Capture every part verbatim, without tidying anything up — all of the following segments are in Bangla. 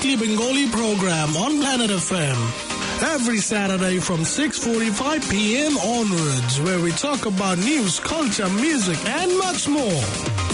weekly Bengali program on Planet F M. Every Saturday from six forty-five p.m. onwards, where we talk about news, culture, music, and much more.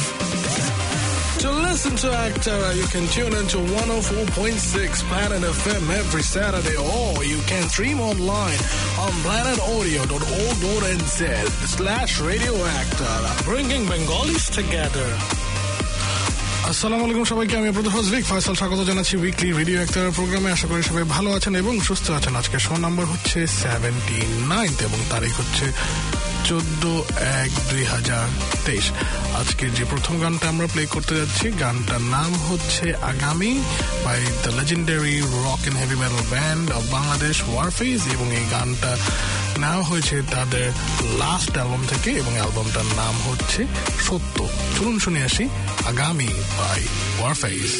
To listen to Actara, you can tune into one oh four point six Planet F M every Saturday, or you can stream online on planet audio dot org dot n z slash radio Actara, bringing Bengalis together. আসসালামু আলাইকুম সবাইকে, আমি আপনাদের হোস্ট রিক ফয়সাল স্বাগত জানাচ্ছি উইকলি রেডিও একটার প্রোগ্রামে। আশা করি সবাই ভালো আছেন এবং সুস্থ আছেন। আজকে শো নাম্বার হচ্ছে সেভেন্টি নাইনথ এবং তারিখ হচ্ছে চোদ্দ এক দুই হাজার তেইশ। আজকের যে প্রথম গানটা আমরা প্লে করতে যাচ্ছি, গানটার নাম হচ্ছে Agami by the legendary rock and heavy metal band of Bangladesh Warfaze, এবং এই গানটা নেওয়া হয়েছে তাদের লাস্ট অ্যালবাম থেকে এবং অ্যালবামটার নাম হচ্ছে সত্য। চলুন শুনে আসি আগামী বাই ওয়ারফেজ।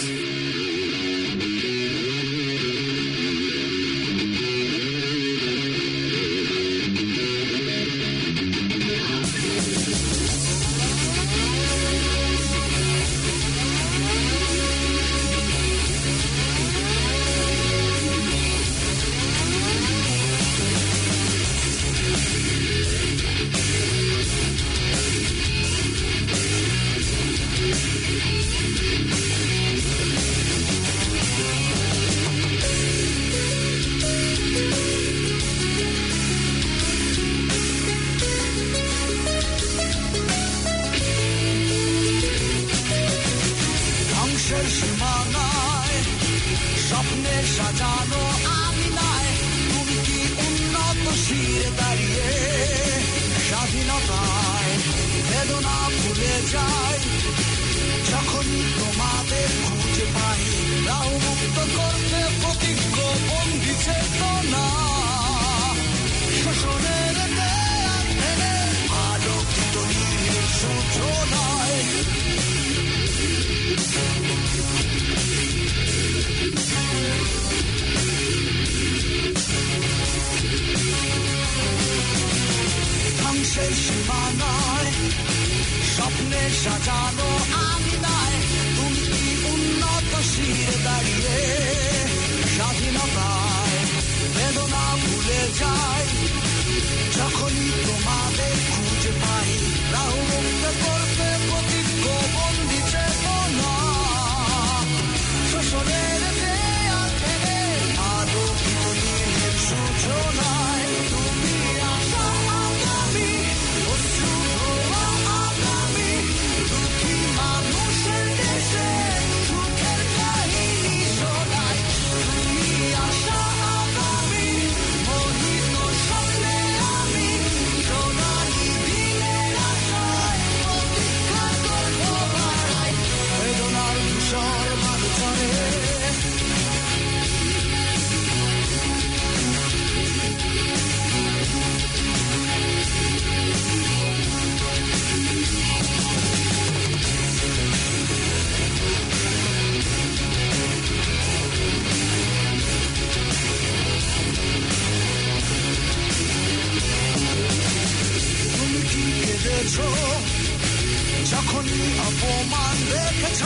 যখনই অপমান রেখেছ,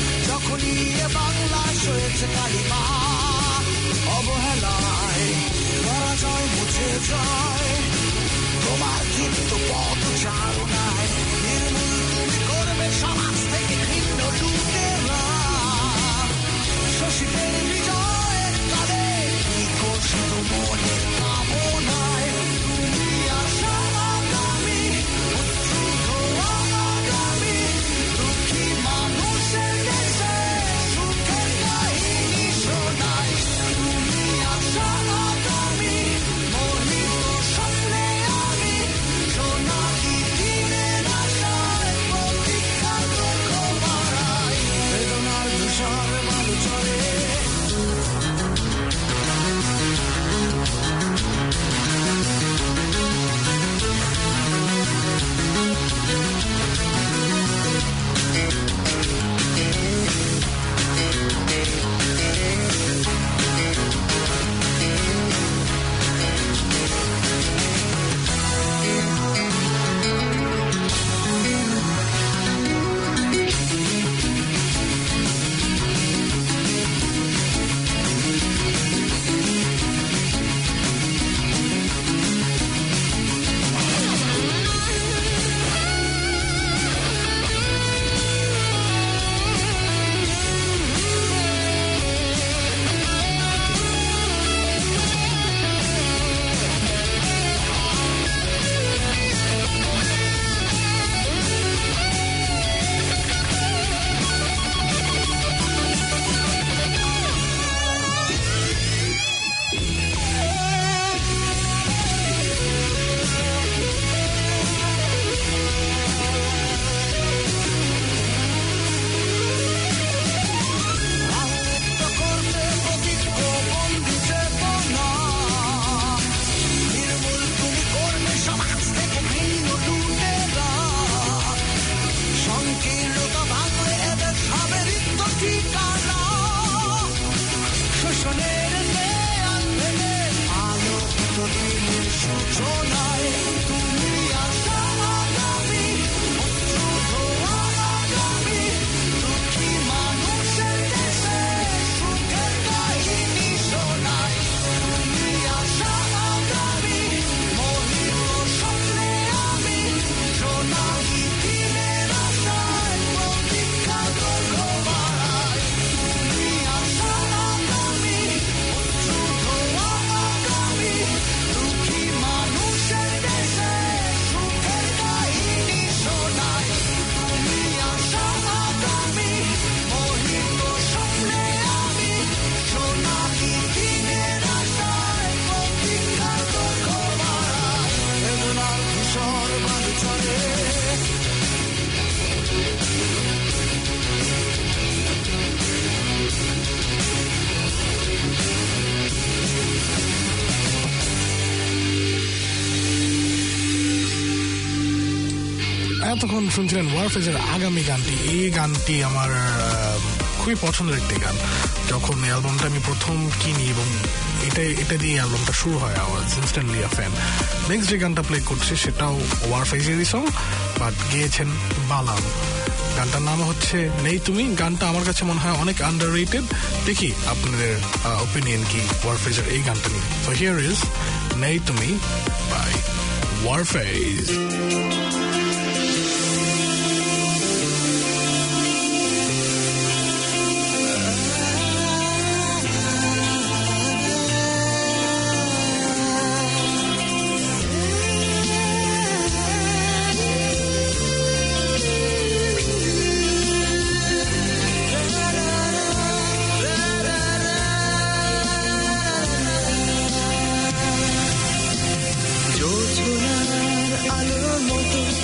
যখনই এ বাংলা সয়েছে কালিমা, অবহেলায় পরাজয় মুছে যায়, তোমার কিন্তু পথ চালনায় নির্মূল তুমি করবে সমাজ থেকে ঘৃণ্য লুটেরা। শশীদের বিজয়ের কালে নিকশিত মনের কামনায় তুমি আশা আগামী, উচ্ছুক আগামী, দুঃখী মানুষের দেশে সুখের কাহিনী শোনা। এতক্ষণ শুনছিলেন ওয়ারফেজের আগামী গানটি। এই গানটি আমার খুবই পছন্দের একটি গান। যখন এই অ্যালবামটা আমি প্রথম কিনি এবং এটা এটা দিয়ে অ্যালবামটা শুরু হয়, I was instantly a fan. Next যে গানটা প্লে করছে সেটাও ওয়ারফেজেরই সং, বাট গেয়েছেন বালাম। গানটার নাম হচ্ছে নেই তুমি। গানটা আমার কাছে মনে হয় অনেক আন্ডাররেটেড। দেখি আপনাদের ওপিনিয়ন কি ওয়ারফেজের এই গানটা নিয়ে। সো হিয়ার ইজ নেই তুমি বাই ওয়ারফেজ। আলোর মতো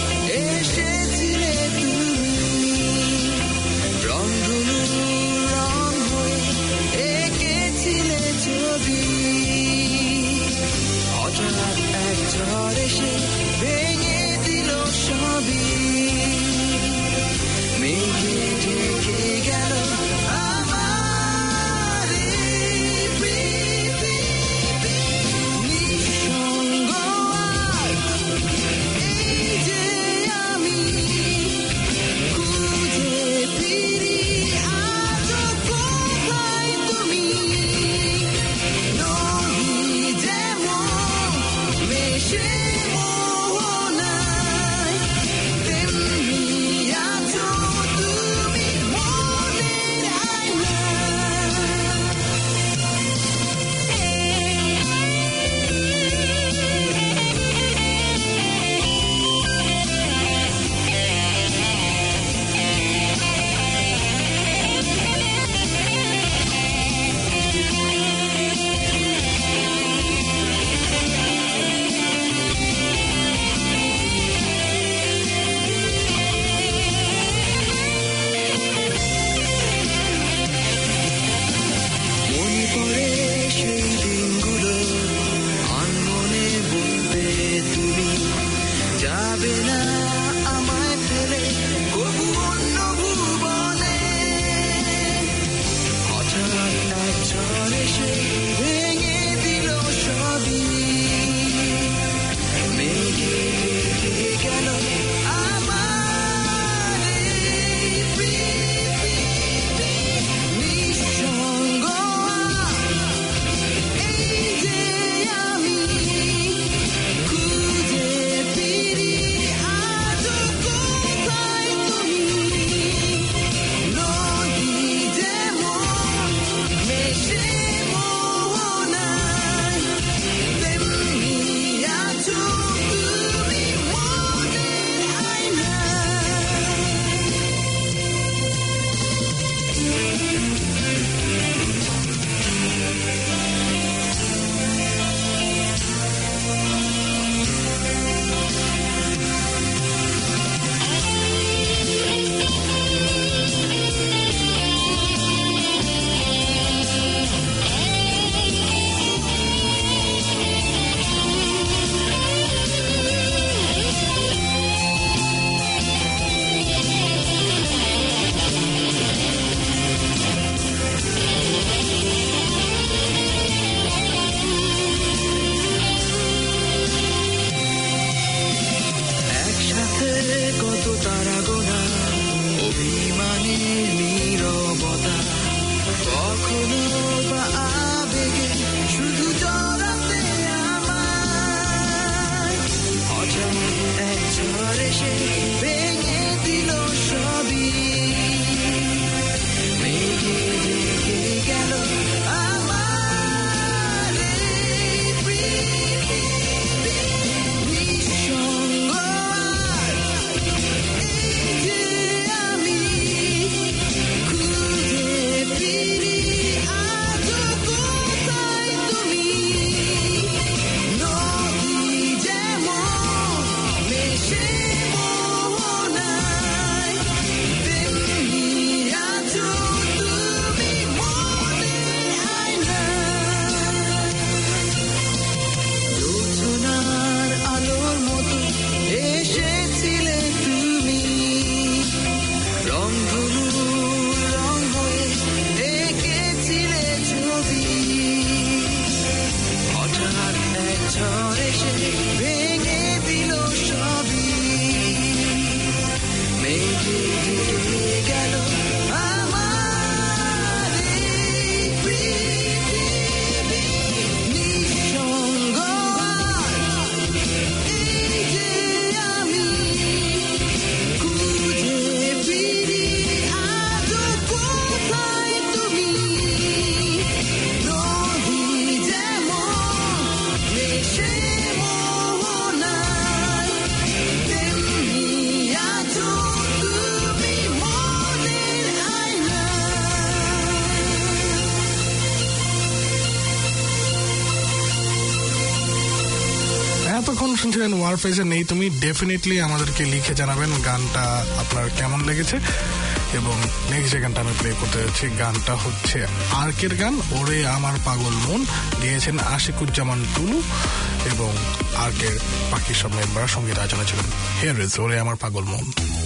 এতক্ষণ শুনছিলেন ওয়ারফেজে নেই তুমি। ডেফিনেটলি আমাদেরকে লিখে জানাবেন গানটা আপনার কেমন লেগেছে। এবং নেক্সট যে গানটা আমি প্লে করতে যাচ্ছি গানটা হচ্ছে আর্কের গান, ওরে আমার পাগল মন, গেয়েছেন আশিকুজ্জামান টুলু এবং আর্কের বাকি সব মেম্বার সঙ্গীত আয়োজনে ছিলেন। হিয়ার ইজ ওরে আমার পাগল মন।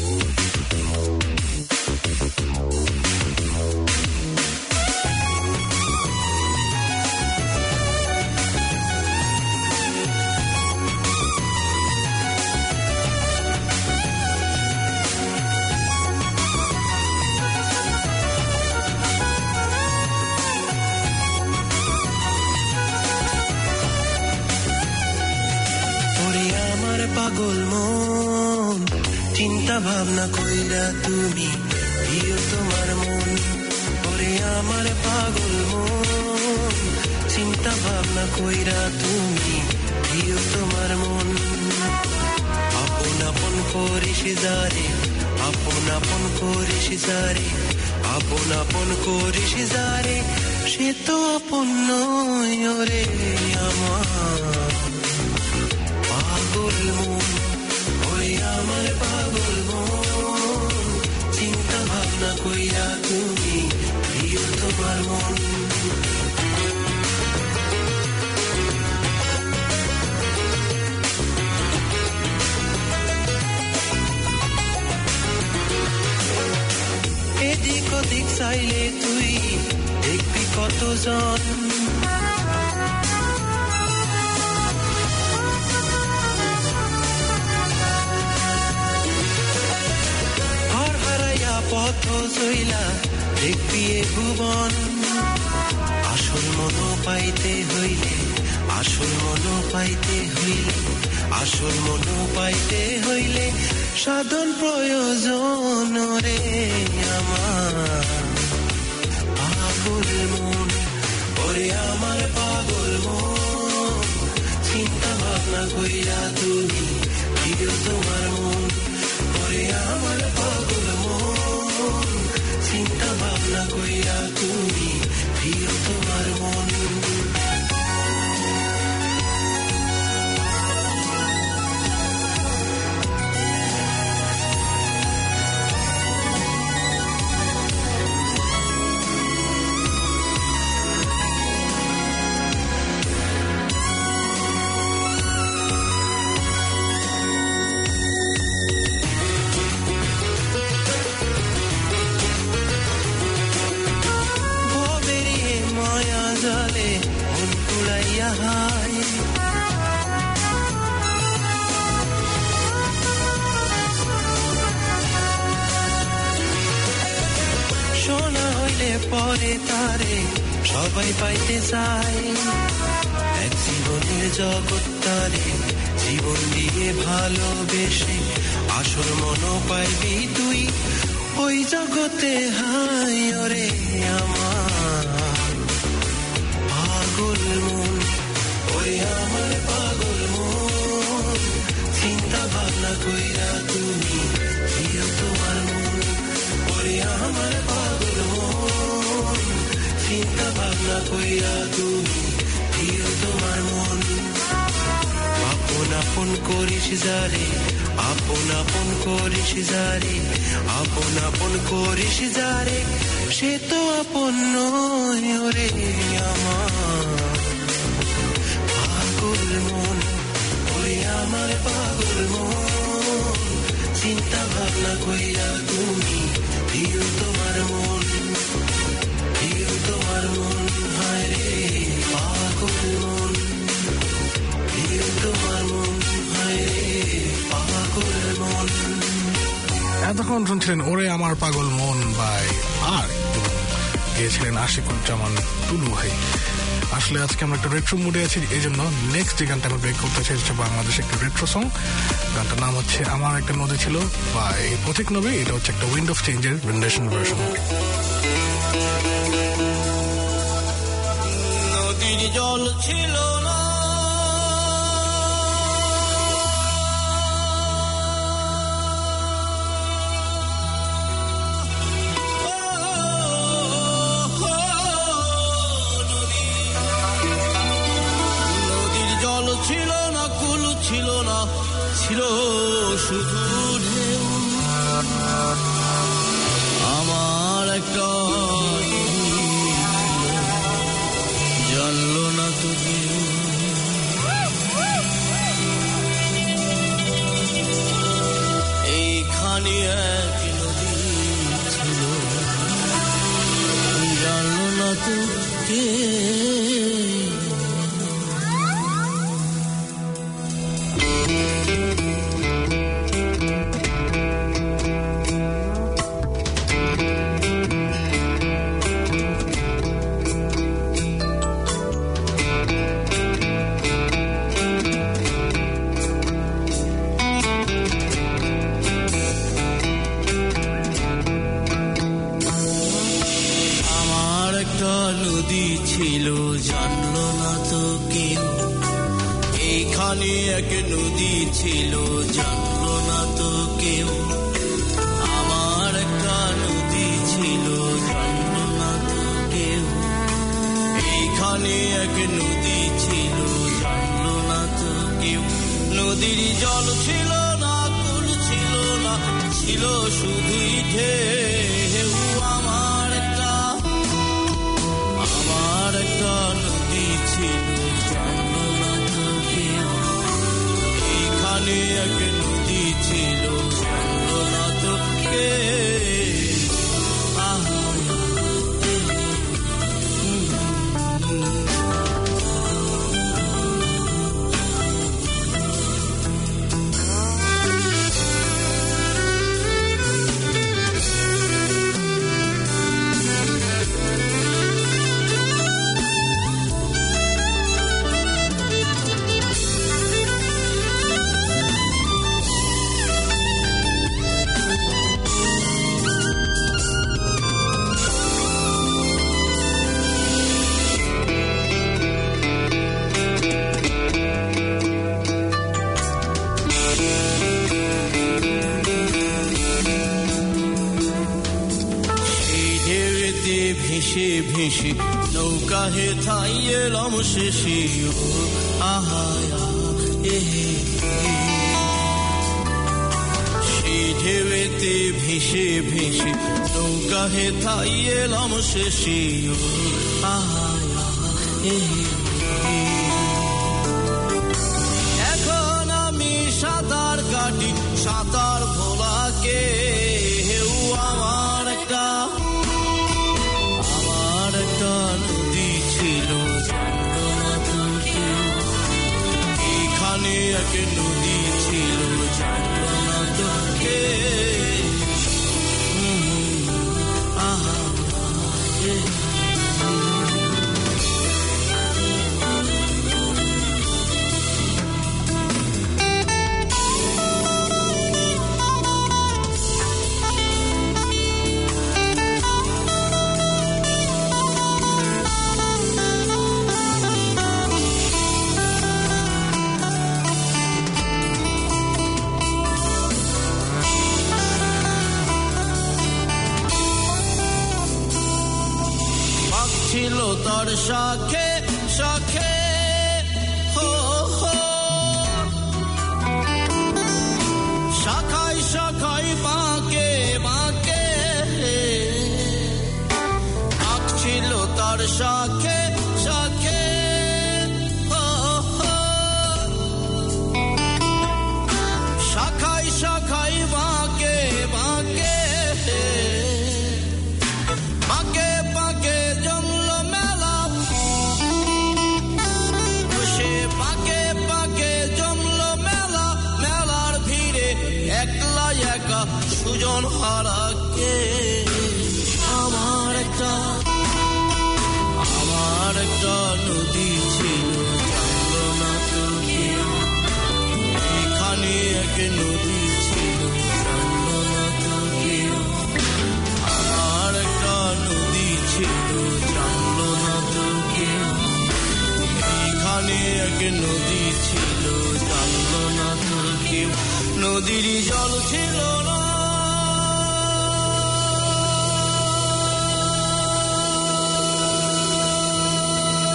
পাগল মন চিন্তা ভাবনা কইরা তুমি প্রিয় তোমার মন, ওরে আমার পাগল মন চিন্তা ভাবনা কইরা তুমি প্রিয় তোমার মন। আপন আপন করিস যারে, আপন আপন করিস যারে, আপন আপন করিস যারে, সে তো আপন নয় ওরে আমার পাগল মন, ওই আমার পাগল মন চিন্তা ভাবনা কইরা তুমি প্রিয় তোমার মন। এদিক ওদিক চাইলে তুই দেখবি কতজন, পথ চইলা দেখবি এ ভুবন, আসল মন পাইতে হইলে, আসল মন পাইতে হইলে, আসল মন পাইতে হইলে সাধন প্রয়োজন রে আমার পাগল মন, ওরে আমার পাগল মন চিন্তা ভাবনা কইরা তুমি প্রিয় তোমার মন, ওরে আমার পাগল মন চিন্তা ভাবনা কইরা তুমি প্রিয় তোমার মন। শোনা হইলে পরে তারে সবাই পাইতে চায়, এক জীবনের জগৎ তারে জীবন দিয়ে ভালোবেসে আসল মন পাইবি তুই ওই জগতে। হাই ওরে আমার পাগল মন, ওরে আমার পাগল মন চিন্তা ভাবনা কইরা তুমি প্রিয় তোমার মন, ওরে আমার পাগল মন চিন্তা ভাবনা কইরা তুমি প্রিয় তোমার মন। আপন আপন করিস যারে, আপন আপন করিস যারে, আপন আপন করিস যারে, সে তো আপন নয় ওরে আমার পাগল মন, ওরে আমার পাগল মন চিন্তা ভাবনা কইরা তুমি প্রিয় তোমার মন, প্রিয় তোমার মন, হায় রে পাগল মন, প্রিয় তোমার মন, হায় রে পাগল মন। এতক্ষণ শুনছিলেন ওরে আমার পাগল মন বাই আর গিয়েছিলেন আশিকুজ্জামান টুলু ভাই। আসলে আজকে আমরা একটা রেট্রো মুডে আছি, এই জন্য নেক্সট যে গানটা আমরা ব্রেক করতে চাই হচ্ছে বাংলাদেশ একটা রেট্রো সং। গানটার নাম হচ্ছে আমার একটা নদী ছিল বা এই পথিক নবী। এটা হচ্ছে একটা উইন্ড অফ চেঞ্জের রেন্ডেশন ভার্সন। নদীর জল ছিল না ছিল না কুল ছিল ছিল শুধু ঢেউ আমার একটা জানলো না তো কেউ এইখানে এক নদী ছিল জানলো না তো কেউ নদী ছিল জানলো না তো কেউ এইখানে এক নদী ছিল জানলো না তো কেউ আমার একটা নদী ছিল জানলো না তো কেউ এইখানে এক নদী ছিল জানলো না তো কেউ নদীর জল ছিল না কুল ছিল না ছিল শুধুই ঢেউ আমার একটা আমার একটা নদী ছিল জানলো না তো কেউ এইখানে এক নদী ছিল জানলো না তো কেউ আহা ভেসে ভেসে নৌকা হে থাই এলাম শেষে আহা সেই ঢেউতে ভেসে ভেসে নৌকা হে থাই এলাম শেষে আহা এখন আমি সাঁতার কাটি সাঁতার ভোলাকে আমার একটা নদী ছিল জানলো না তো কেউ এইখানে এক নদী ছিল জানলো না তো কেউ আহা ছিল তার শাখে শাখে হো হো শাখায় শাখায় বাঁকে বাঁকে আখ ছিল তার শাখে শাখে হো হো শাখায় শাখায় বাঁকে বাঁকে বাঁকে বাঁকে জমলো মেলা বসে বাঁকে বাঁকে জমলো মেলা মেলার ভিড়ে একলা একা সুজন হারাকে আমার একটা আমার একটা নদী ছিল জানলো না তো কেউ এখানে এক নদী ছিল জানলো না তো কেউ আমার একটা নদী ছিল জানলো না তো কেউ এখানে এক নদী ছিল জানলো না তো কেউ নদীর জল ছিল না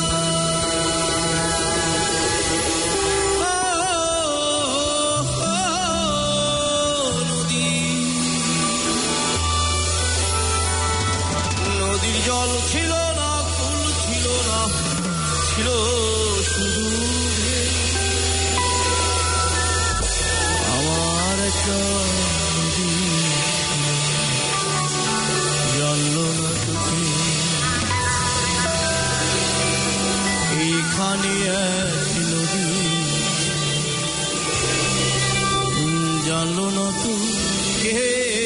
Oh জল ছিল না, ফুল ছিল না, ছিল শুধু ঢেউ। আমার একটা নদী জানলো না তোকে, এইখানে এক নদী জানলো না তো কে।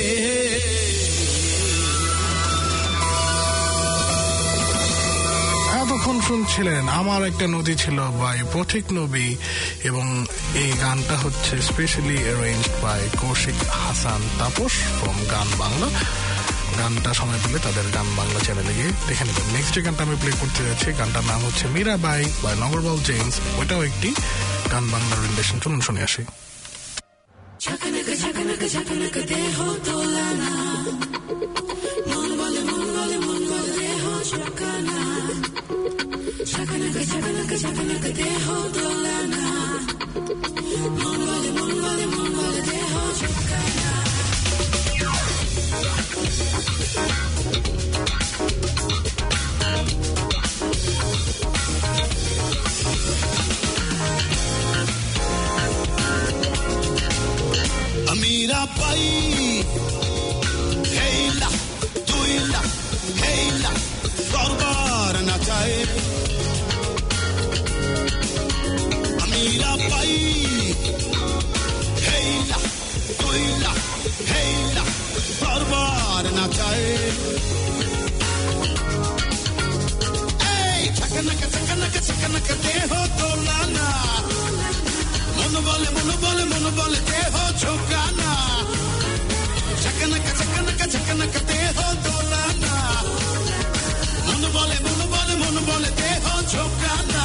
এতক্ষণ শুনছিলেন আমার একটা নদী ছিল বাই পথিক নবী, এবং এই গানটা হচ্ছে specially arranged by Koushik Hasan Tapos from Gaan Bangla. গানটা সময় পেলে তাদের গান বাংলা চ্যানেলে গিয়ে দেখে নেবেন। নেক্সট যে গানটা আমি প্লে করতে যাচ্ছি, গানটার নাম হচ্ছে মীরাবাই বাই নগরবাল জেমস। ওইটাও একটি গান বাংলা রিলেশন। চলুন শুনে আসি। ঝাঁকানাকা ঝাঁকানাকা ঝাঁকানাকা দেহ দোলানা, মন বলে মন বলে মন বলে দেহ ঝাঁকানা। ঝাঁকানাকা ঝাঁকানাকা ঝাঁকানাকা দেহ দোলানা, মন বলে মন বলে মন বলে দেহ ঝাঁকানা। Mirabai, heila, tuila, heila, barbar na chahe. Mirabai, heila, tuila, heila, barbar na chahe. Hey, chakanaka, chakanaka, chakanaka, deho dolana. Mon bole, mon bole, mon bole, deho chokana. Chakanaka, chakanaka, chakanaka, deho dolana. Mon bole, mon bole, mon bole, deho chokana.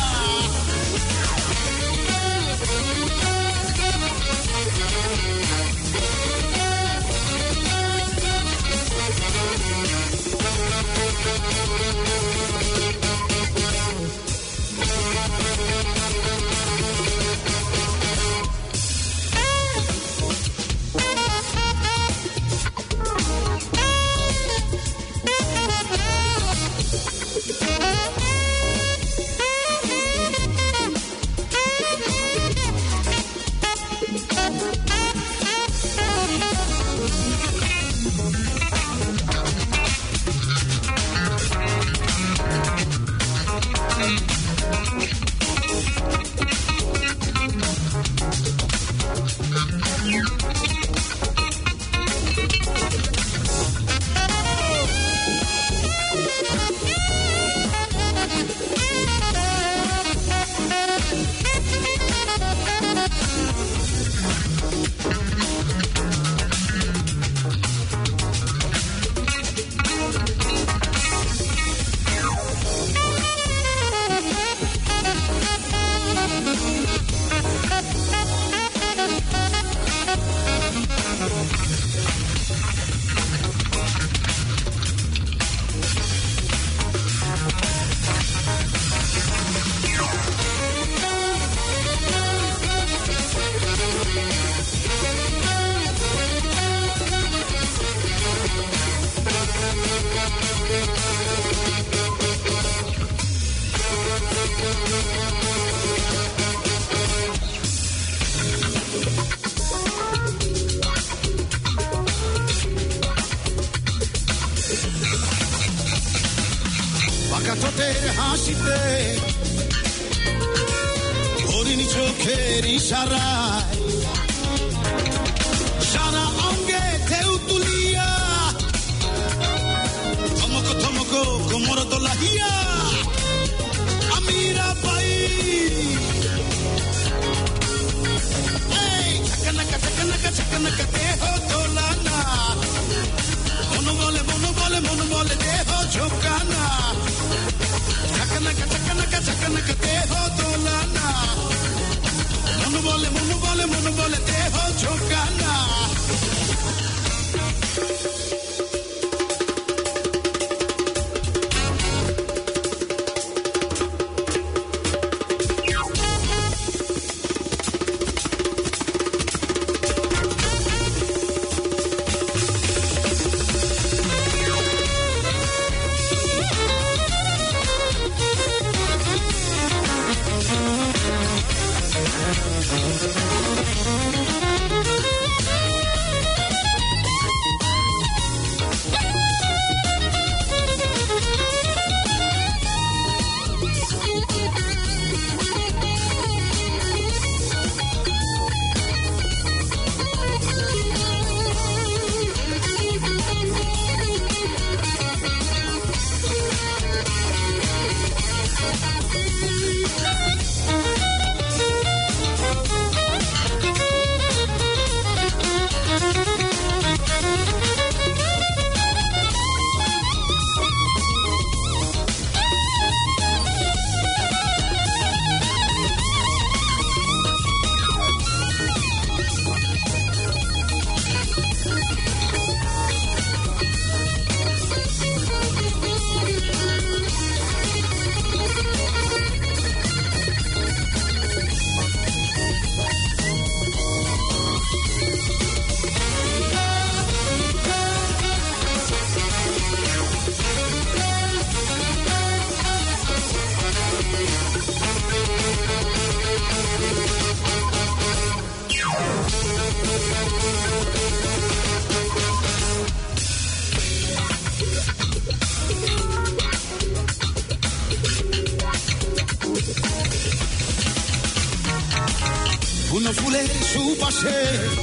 ফুলের সুবাসে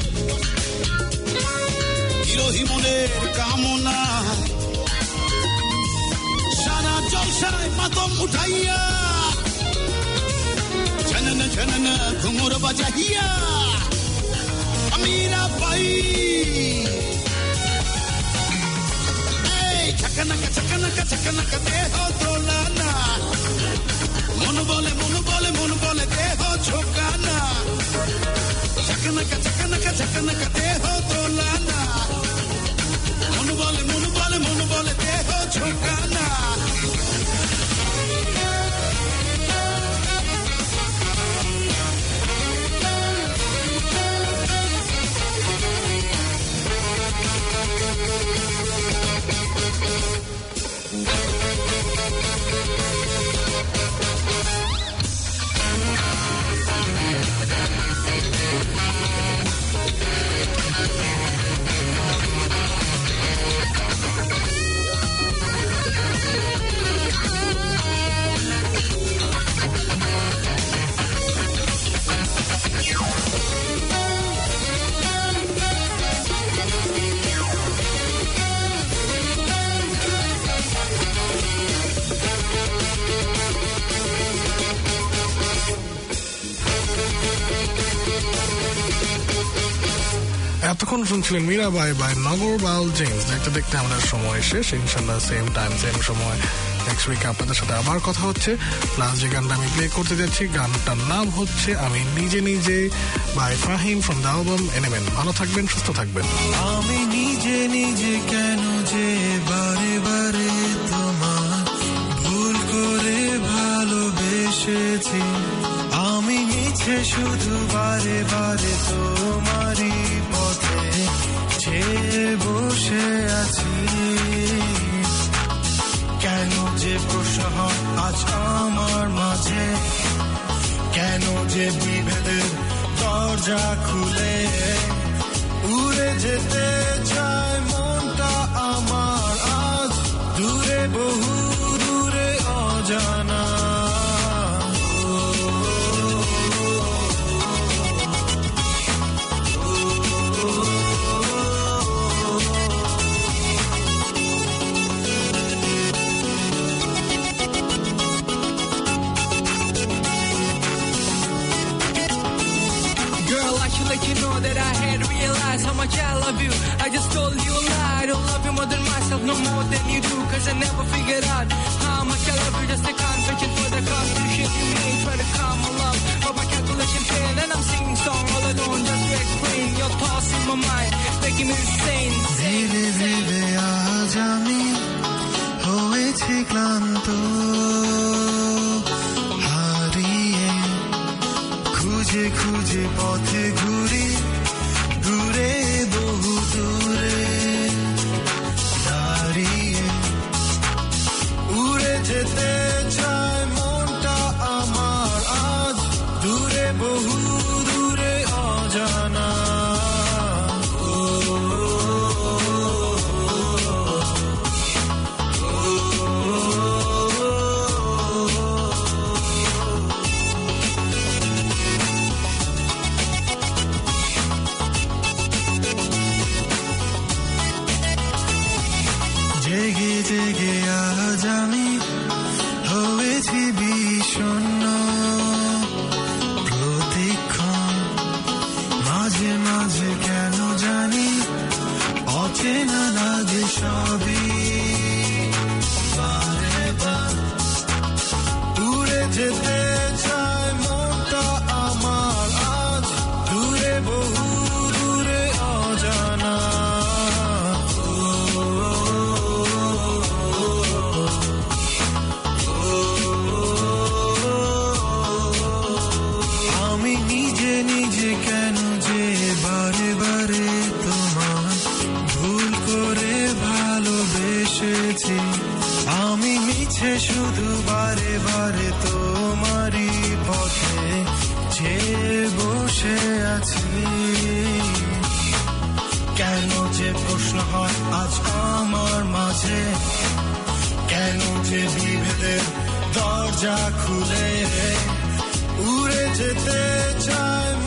বিরোহী মনের কামনা সারা জলসায় মাতম উঠাইয়া ঝনন ঝনন ঘুমুর বাজাইয়া আমিরা পাই এই চকনক চকনক চকনক দেহ দোলানা মন বলে মন বলে মন বলে দেহ ঝোকানা চকনক চকনক চকনক দেহ দোলানা মন বলে মন বলে মন বলে দেহ ঝোকানা এতক্ষণ শুনছিলেন মীরাবাই বাই নগরবাউল জেমস। দেখতে দেখতে আমাদের সময় শেষ। ইনশাল্লাহ সেম টাইম সেম সময় নেক্সট উইকে আপনাদের সাথে আবার কথা হচ্ছে। লাস্ট যে গানটা আমি প্লে করতে যাচ্ছি গানটার নাম হচ্ছে আমি নিজে নিজে by Fahim from the album এনিমেন। ভালো থাকবেন, সুস্থ থাকবেন। আমি নিজে নিজে কেন যে বারে বারে তোমার ভুল করে ভালোবেসেছি, আমি মিছে শুধু বারে বারে তোমারই পথে ছেয়ে বসে আছি। কেন যে প্রশ্ন হয় আজ আমার মাঝে, কেন যে বিভেদের দরজা খুলে উড়ে যেতে চায় মনটা আমার আজ দূরে, বহু দূরে অজানা। Let you know that I had realized how much I love you. I just told you a lie. I don't love you more than myself, no more than you do. Cause I never figured out how much I love you. Just a confession for the confusion you made. Try to calm my love, but my calculation failed. And I'm singing song all alone just to explain your thoughts in my mind, making me insane. ধীরে ধীরে আজ আমি হয়েছি ক্লান্ত, হারিয়ে খুঁজে খুঁজে পথে ঘুরি, দূরে বহু দূরে দাঁড়িয়ে উড়ে যেতে চায় মনটা আমার আজ দূরে, বহু দূরে অজানা। জেগে জেগে আজ আমি হয়েছি বিষণ্ণ, প্রতিক্ষণ মাঝে মাঝে কেন জানি অচেনা লাগে সবই, বারে বার উড়ে যেতে চায় মনটা আমার আজ দূরে, বহু দূরে অজানা। আমি নিজে নিজে কেন যে বারে বারে তোমার ভুল করে ভালোবেসেছি, আমি মিছে শুধু বারে বারে তোমারই পথে ছেয়ে বসে আছি। কেন যে প্রশ্ন হয় আজ আমার মাঝে, কেন যে বিভেদের দরজা খুলে উড়ে যেতে চায়